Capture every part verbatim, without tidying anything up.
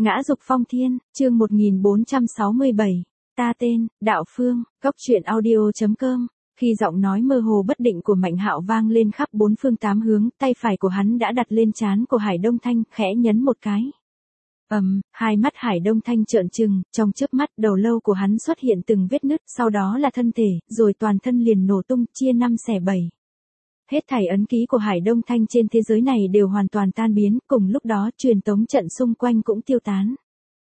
Ngã dục phong thiên, chương một nghìn bốn trăm sáu mươi bảy. Ta tên, Đạo Phương, Cốc truyện audio.com. Khi giọng nói mơ hồ bất định của Mạnh Hạo vang lên khắp bốn phương tám hướng, tay phải của hắn đã đặt lên trán của Hải Đông Thanh, khẽ nhấn một cái. Ầm, um, hai mắt Hải Đông Thanh trợn trừng, trong chớp mắt đầu lâu của hắn xuất hiện từng vết nứt, sau đó là thân thể, rồi toàn thân liền nổ tung, chia năm xẻ bảy. Hết thảy ấn ký của Hải Đông Thanh trên thế giới này đều hoàn toàn tan biến, cùng lúc đó truyền tống trận xung quanh cũng tiêu tán.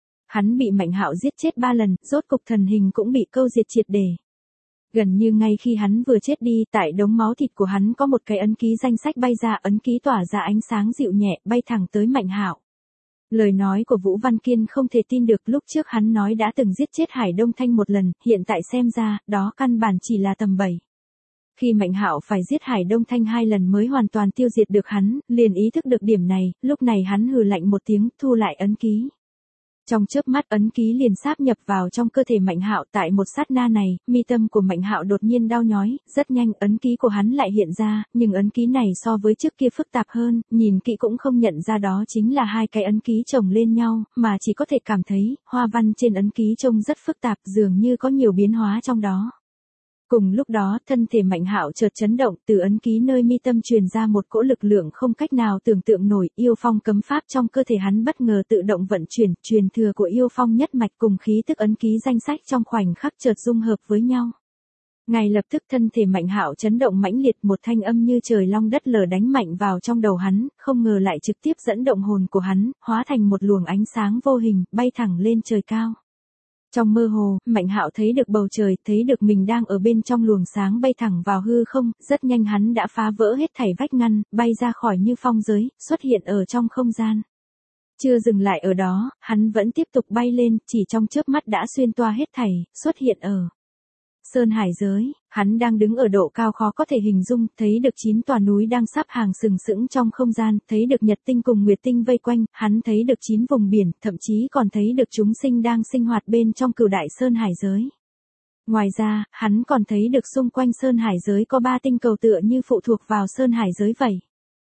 Hắn bị Mạnh Hạo giết chết ba lần, rốt cục thần hình cũng bị câu diệt triệt để. Gần như ngay khi hắn vừa chết đi, tại đống máu thịt của hắn có một cái ấn ký danh sách bay ra, ấn ký tỏa ra ánh sáng dịu nhẹ, bay thẳng tới Mạnh Hạo. Lời nói của Vũ Văn Kiên không thể tin được, lúc trước hắn nói đã từng giết chết Hải Đông Thanh một lần, hiện tại xem ra, đó căn bản chỉ là tầm bậy. Khi Mạnh Hạo phải giết Hải Đông Thanh hai lần mới hoàn toàn tiêu diệt được hắn, liền ý thức được điểm này, lúc này hắn hừ lạnh một tiếng, thu lại ấn ký. Trong chớp mắt ấn ký liền sáp nhập vào trong cơ thể Mạnh Hạo, tại một sát na này, mi tâm của Mạnh Hạo đột nhiên đau nhói, rất nhanh ấn ký của hắn lại hiện ra, nhưng ấn ký này so với trước kia phức tạp hơn, nhìn kỹ cũng không nhận ra đó chính là hai cái ấn ký chồng lên nhau, mà chỉ có thể cảm thấy, hoa văn trên ấn ký trông rất phức tạp, dường như có nhiều biến hóa trong đó. Cùng lúc đó, thân thể Mạnh Hạo chợt chấn động, từ ấn ký nơi mi tâm truyền ra một cỗ lực lượng không cách nào tưởng tượng nổi, yêu phong cấm pháp trong cơ thể hắn bất ngờ tự động vận chuyển, truyền thừa của yêu phong nhất mạch cùng khí tức ấn ký danh sách trong khoảnh khắc chợt dung hợp với nhau. Ngay lập tức thân thể Mạnh Hạo chấn động mãnh liệt, một thanh âm như trời long đất lở đánh mạnh vào trong đầu hắn, không ngờ lại trực tiếp dẫn động hồn của hắn, hóa thành một luồng ánh sáng vô hình, bay thẳng lên trời cao. Trong mơ hồ, Mạnh Hạo thấy được bầu trời, thấy được mình đang ở bên trong luồng sáng bay thẳng vào hư không, rất nhanh hắn đã phá vỡ hết thảy vách ngăn, bay ra khỏi như phong giới, xuất hiện ở trong không gian. Chưa dừng lại ở đó, hắn vẫn tiếp tục bay lên, chỉ trong chớp mắt đã xuyên toa hết thảy, xuất hiện ở Sơn Hải giới. Hắn đang đứng ở độ cao khó có thể hình dung, thấy được chín tòa núi đang sắp hàng sừng sững trong không gian, thấy được nhật tinh cùng nguyệt tinh vây quanh, hắn thấy được chín vùng biển, thậm chí còn thấy được chúng sinh đang sinh hoạt bên trong Cửu Đại Sơn Hải giới. Ngoài ra, hắn còn thấy được xung quanh Sơn Hải giới có ba tinh cầu tựa như phụ thuộc vào Sơn Hải giới vậy.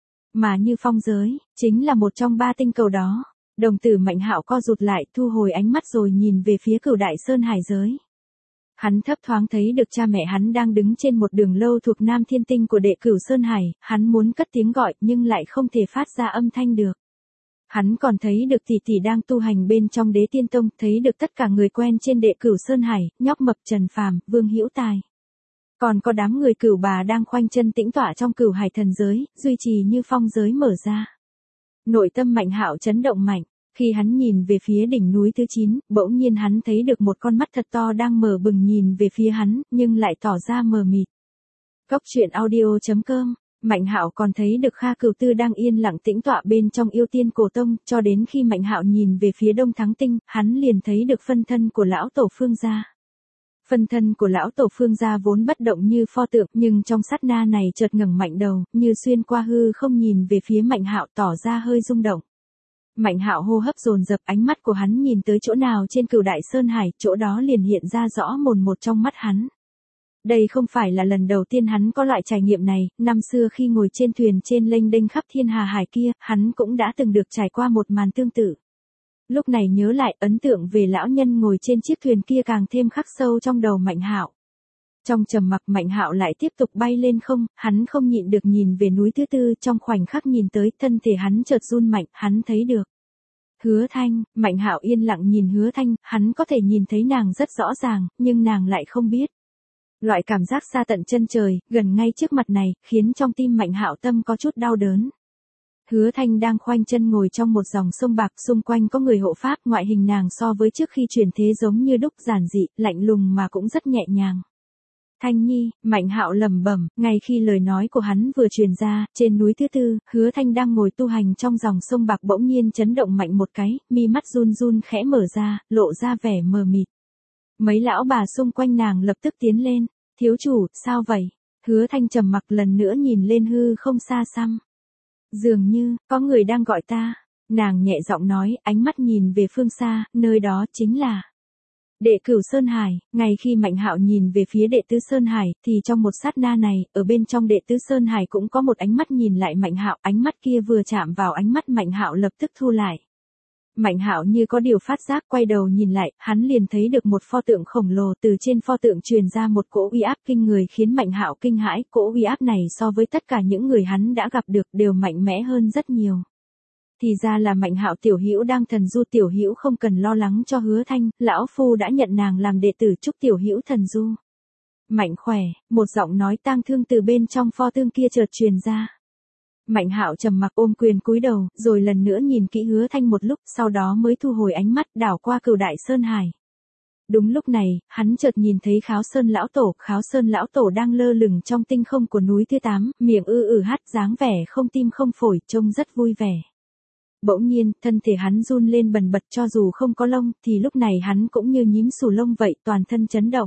Mà như phong giới, chính là một trong ba tinh cầu đó. Đồng tử Mạnh Hạo co rụt lại, thu hồi ánh mắt rồi nhìn về phía Cửu Đại Sơn Hải giới. Hắn thấp thoáng thấy được cha mẹ hắn đang đứng trên một đường lâu thuộc Nam Thiên Tinh của Đệ Cửu Sơn Hải, hắn muốn cất tiếng gọi nhưng lại không thể phát ra âm thanh được. Hắn còn thấy được tỷ tỷ đang tu hành bên trong Đế Tiên Tông, thấy được tất cả người quen trên Đệ Cửu Sơn Hải, Nhóc Mập, Trần Phàm, Vương Hữu Tài. Còn có đám người Cửu Bà đang khoanh chân tĩnh tọa trong Cửu Hải thần giới, duy trì như phong giới mở ra. Nội tâm Mạnh Hạo chấn động mạnh. Khi hắn nhìn về phía đỉnh núi thứ chín, bỗng nhiên hắn thấy được một con mắt thật to đang mở bừng nhìn về phía hắn, nhưng lại tỏ ra mờ mịt. Cốc truyện audio.com. Mạnh Hạo còn thấy được Kha Cửu Tư đang yên lặng tĩnh tọa bên trong Yêu Tiên Cổ Tông, cho đến khi Mạnh Hạo nhìn về phía Đông Thắng Tinh, hắn liền thấy được phân thân của lão tổ Phương gia. Phân thân của lão tổ Phương gia vốn bất động như pho tượng, nhưng trong sát na này chợt ngẩng mạnh đầu, như xuyên qua hư không nhìn về phía Mạnh Hạo, tỏ ra hơi rung động. Mạnh Hạo hô hấp dồn dập, ánh mắt của hắn nhìn tới chỗ nào trên Cửu Đại Sơn Hải, chỗ đó liền hiện ra rõ mồn một trong mắt hắn. Đây không phải là lần đầu tiên hắn có loại trải nghiệm này, năm xưa khi ngồi trên thuyền trên lênh đênh khắp thiên hà hải kia, hắn cũng đã từng được trải qua một màn tương tự. Lúc này nhớ lại, ấn tượng về lão nhân ngồi trên chiếc thuyền kia càng thêm khắc sâu trong đầu Mạnh Hạo. Trong trầm mặc, Mạnh Hạo lại tiếp tục bay lên không, hắn không nhịn được nhìn về núi thứ tư, trong khoảnh khắc nhìn tới, thân thể hắn chợt run mạnh, hắn thấy được Hứa Thanh. Mạnh Hạo yên lặng nhìn Hứa Thanh, hắn có thể nhìn thấy nàng rất rõ ràng, nhưng nàng lại không biết. Loại cảm giác xa tận chân trời, gần ngay trước mặt này, khiến trong tim Mạnh Hạo tâm có chút đau đớn. Hứa Thanh đang khoanh chân ngồi trong một dòng sông bạc, xung quanh có người hộ pháp, ngoại hình nàng so với trước khi chuyển thế giống như đúc, giản dị, lạnh lùng mà cũng rất nhẹ nhàng. Thanh Nhi, Mạnh Hạo lẩm bẩm, ngay khi lời nói của hắn vừa truyền ra, trên núi thứ tư, Hứa Thanh đang ngồi tu hành trong dòng sông bạc bỗng nhiên chấn động mạnh một cái, mi mắt run run khẽ mở ra, lộ ra vẻ mờ mịt. Mấy lão bà xung quanh nàng lập tức tiến lên, thiếu chủ, sao vậy? Hứa Thanh trầm mặc lần nữa nhìn lên hư không xa xăm. Dường như, có người đang gọi ta. Nàng nhẹ giọng nói, ánh mắt nhìn về phương xa, nơi đó chính là Đệ Cửu Sơn Hải. Ngay khi Mạnh Hạo nhìn về phía Đệ Tứ Sơn Hải, thì trong một sát na này, ở bên trong Đệ Tứ Sơn Hải cũng có một ánh mắt nhìn lại Mạnh Hạo, ánh mắt kia vừa chạm vào ánh mắt Mạnh Hạo lập tức thu lại. Mạnh Hạo như có điều phát giác quay đầu nhìn lại, hắn liền thấy được một pho tượng khổng lồ, từ trên pho tượng truyền ra một cỗ uy áp kinh người khiến Mạnh Hạo kinh hãi, cỗ uy áp này so với tất cả những người hắn đã gặp được đều mạnh mẽ hơn rất nhiều. Thì ra là Mạnh Hạo tiểu hữu đang thần du, tiểu hữu không cần lo lắng cho Hứa Thanh, lão phu đã nhận nàng làm đệ tử, chúc tiểu hữu thần du mạnh khỏe. Một giọng nói tang thương từ bên trong pho tượng kia chợt truyền ra. Mạnh Hạo trầm mặc ôm quyền cúi đầu, rồi lần nữa nhìn kỹ Hứa Thanh một lúc, sau đó mới thu hồi ánh mắt, đảo qua Cửu Đại Sơn Hải. Đúng lúc này, hắn chợt nhìn thấy Kháo Sơn lão tổ, Kháo Sơn lão tổ đang lơ lửng trong tinh không của núi thứ tám, miệng ư ử hát, dáng vẻ không tim không phổi, trông rất vui vẻ. Bỗng nhiên, thân thể hắn run lên bần bật, cho dù không có lông, thì lúc này hắn cũng như nhím xù lông vậy, toàn thân chấn động.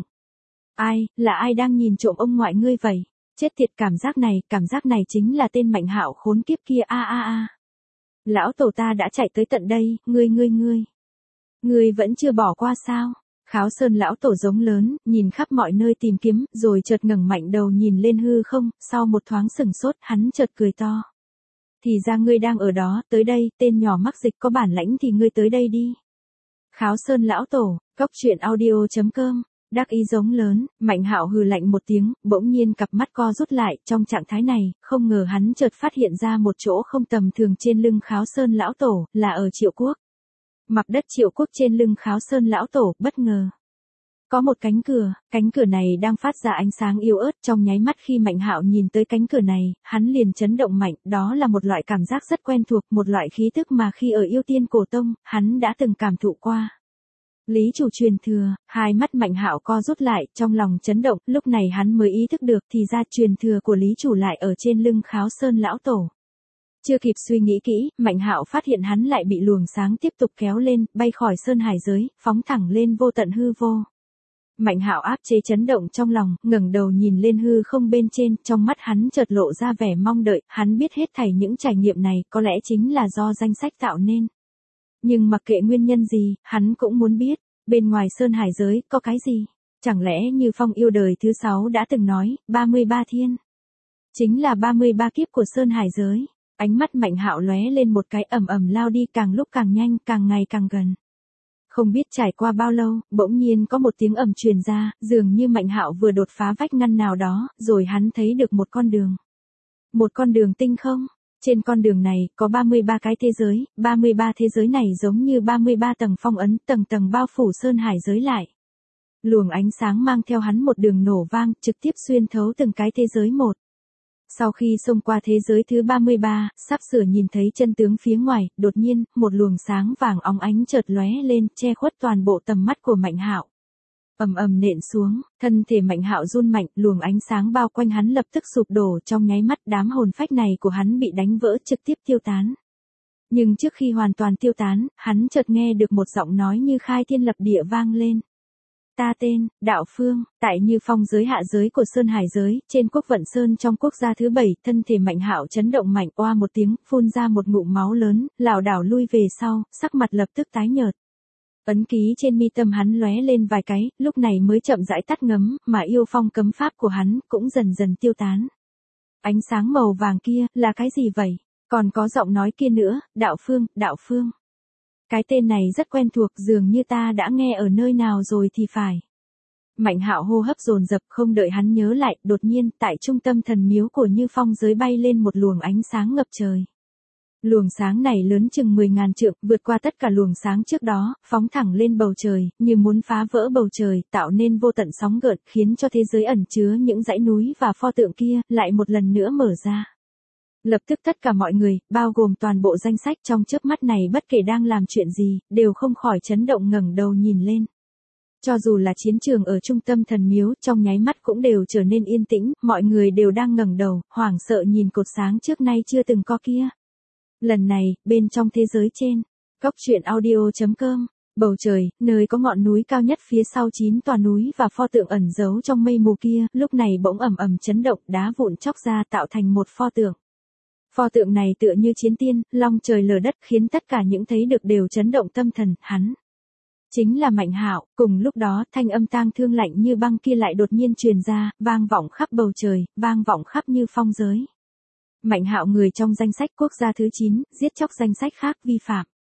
Ai, là ai đang nhìn trộm ông ngoại ngươi vậy? Chết tiệt, cảm giác này, cảm giác này chính là tên Mạnh Hạo khốn kiếp kia, a a a. Lão tổ ta đã chạy tới tận đây, ngươi ngươi ngươi. Ngươi vẫn chưa bỏ qua sao? Kháo Sơn lão tổ giống lớn, nhìn khắp mọi nơi tìm kiếm, rồi chợt ngẩng mạnh đầu nhìn lên hư không, sau một thoáng sừng sốt, hắn chợt cười to. Thì ra ngươi đang ở đó, tới đây, tên nhỏ mắc dịch, có bản lãnh thì ngươi tới đây đi. Kháo Sơn lão tổ, cốc truyện audio chấm com. Đắc ý giống lớn, Mạnh Hạo hừ lạnh một tiếng, bỗng nhiên cặp mắt co rút lại, trong trạng thái này, không ngờ hắn chợt phát hiện ra một chỗ không tầm thường trên lưng Kháo Sơn lão tổ, là ở Triệu Quốc. Mặt đất Triệu Quốc trên lưng Kháo Sơn lão tổ, bất ngờ có một cánh cửa, cánh cửa này đang phát ra ánh sáng yếu ớt, trong nháy mắt khi Mạnh Hạo nhìn tới cánh cửa này, hắn liền chấn động mạnh, đó là một loại cảm giác rất quen thuộc, một loại khí tức mà khi ở Yêu Tiên Cổ Tông, hắn đã từng cảm thụ qua. Lý chủ truyền thừa, hai mắt Mạnh Hạo co rút lại, trong lòng chấn động, lúc này hắn mới ý thức được thì ra truyền thừa của Lý chủ lại ở trên lưng Kháo Sơn lão tổ. Chưa kịp suy nghĩ kỹ, Mạnh Hạo phát hiện hắn lại bị luồng sáng tiếp tục kéo lên, bay khỏi sơn hải giới, phóng thẳng lên vô tận hư vô. Mạnh Hạo áp chế chấn động trong lòng, ngẩng đầu nhìn lên hư không bên trên, trong mắt hắn chợt lộ ra vẻ mong đợi, hắn biết hết thảy những trải nghiệm này có lẽ chính là do danh sách tạo nên. Nhưng mặc kệ nguyên nhân gì, hắn cũng muốn biết, bên ngoài sơn hải giới có cái gì? Chẳng lẽ như Phong yêu đời thứ sáu đã từng nói, ba mươi ba thiên chính là ba mươi ba kiếp của sơn hải giới. Ánh mắt Mạnh Hạo lóe lên một cái, ầm ầm lao đi, càng lúc càng nhanh, càng ngày càng gần. Không biết trải qua bao lâu, bỗng nhiên có một tiếng ầm truyền ra, dường như Mạnh Hạo vừa đột phá vách ngăn nào đó, rồi hắn thấy được một con đường. Một con đường tinh không. Trên con đường này, có ba mươi ba cái thế giới, ba mươi ba thế giới này giống như ba mươi ba tầng phong ấn, tầng tầng bao phủ sơn hải giới lại. Luồng ánh sáng mang theo hắn một đường nổ vang, trực tiếp xuyên thấu từng cái thế giới một. Sau khi xông qua thế giới thứ ba mươi ba, sắp sửa nhìn thấy chân tướng phía ngoài, đột nhiên, một luồng sáng vàng óng ánh chợt lóe lên, che khuất toàn bộ tầm mắt của Mạnh Hạo. Ầm ầm nện xuống, thân thể Mạnh Hạo run mạnh, luồng ánh sáng bao quanh hắn lập tức sụp đổ, trong nháy mắt đám hồn phách này của hắn bị đánh vỡ, trực tiếp tiêu tán. Nhưng trước khi hoàn toàn tiêu tán, hắn chợt nghe được một giọng nói như khai thiên lập địa vang lên. Ta tên, Đạo Phương, tại Như Phong giới hạ giới của Sơn Hải giới, trên quốc vận Sơn trong quốc gia thứ bảy, thân thể Mạnh Hạo chấn động mạnh, oa một tiếng, phun ra một ngụm máu lớn, lảo đảo lui về sau, sắc mặt lập tức tái nhợt. Ấn ký trên mi tâm hắn lóe lên vài cái, lúc này mới chậm rãi tắt ngấm, mà yêu phong cấm pháp của hắn cũng dần dần tiêu tán. Ánh sáng màu vàng kia, là cái gì vậy? Còn có giọng nói kia nữa, Đạo Phương, Đạo Phương. Cái tên này rất quen thuộc, dường như ta đã nghe ở nơi nào rồi thì phải. Mạnh Hạo hô hấp dồn dập, không đợi hắn nhớ lại, đột nhiên, tại trung tâm thần miếu của Như Phong giới bay lên một luồng ánh sáng ngập trời. Luồng sáng này lớn chừng mười ngàn trượng, vượt qua tất cả luồng sáng trước đó, phóng thẳng lên bầu trời, như muốn phá vỡ bầu trời, tạo nên vô tận sóng gợn, khiến cho thế giới ẩn chứa những dãy núi và pho tượng kia, lại một lần nữa mở ra. Lập tức tất cả mọi người, bao gồm toàn bộ danh sách trong chớp mắt này bất kể đang làm chuyện gì, đều không khỏi chấn động ngẩng đầu nhìn lên. Cho dù là chiến trường ở trung tâm thần miếu, trong nháy mắt cũng đều trở nên yên tĩnh, mọi người đều đang ngẩng đầu, hoảng sợ nhìn cột sáng trước nay chưa từng có kia. Lần này, bên trong thế giới trên, cốc truyện audio chấm com, bầu trời, nơi có ngọn núi cao nhất phía sau chín tòa núi và pho tượng ẩn giấu trong mây mù kia, lúc này bỗng ầm ầm chấn động, đá vụn chóc ra tạo thành một pho tượng. Pho tượng này tựa như chiến tiên, long trời lở đất, khiến tất cả những thấy được đều chấn động tâm thần, hắn chính là Mạnh Hạo. Cùng lúc đó, thanh âm tang thương lạnh như băng kia lại đột nhiên truyền ra, vang vọng khắp bầu trời, vang vọng khắp Như Phong giới. Mạnh Hạo người trong danh sách quốc gia thứ chín, giết chóc danh sách khác vi phạm.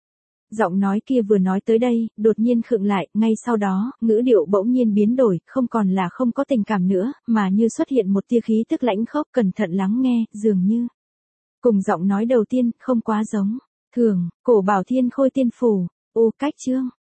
Giọng nói kia vừa nói tới đây, đột nhiên khựng lại, ngay sau đó, ngữ điệu bỗng nhiên biến đổi, không còn là không có tình cảm nữa, mà như xuất hiện một tia khí tức lãnh khốc, cẩn thận lắng nghe, dường như cùng giọng nói đầu tiên, không quá giống. Thường, cổ bảo thiên khôi tiên phủ, ô cách chương.